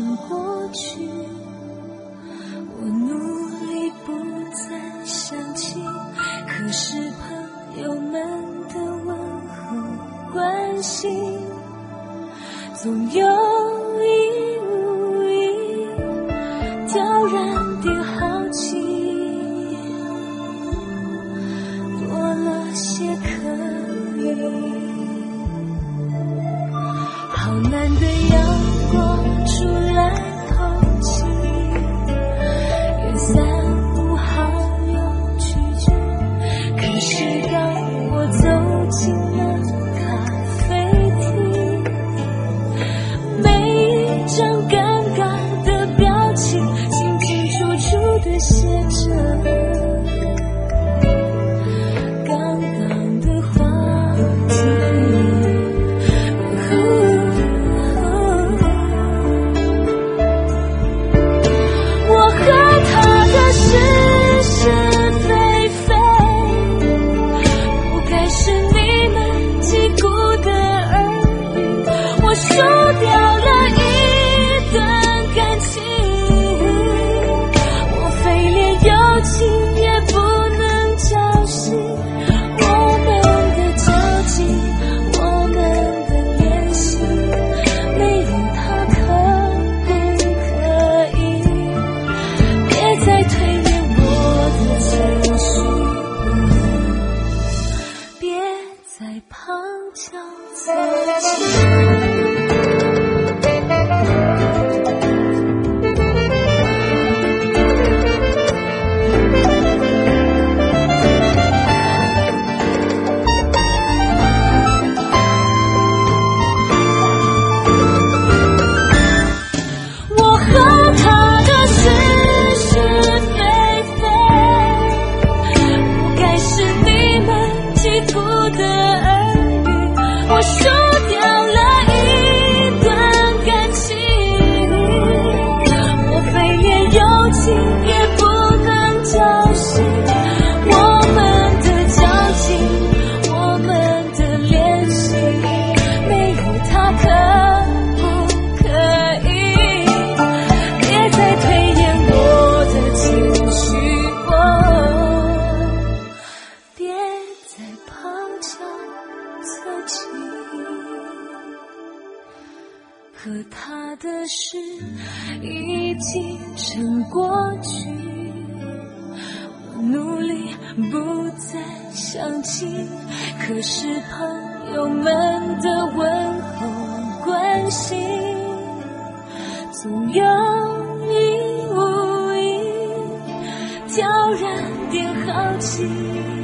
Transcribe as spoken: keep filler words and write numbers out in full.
成过去，我努力不再想起，可是朋友们的问候关心，总有意无意挑燃点好奇，多了些可以。好难的阳光出来透气，也散布好友聚聚，可是当我走进了咖啡厅，每一张尴尬的表情清清楚楚地写着刚刚的话题。和他的事已经成过去，我努力不再想起，可是朋友们的问候关心，总有意无意挑燃点好奇。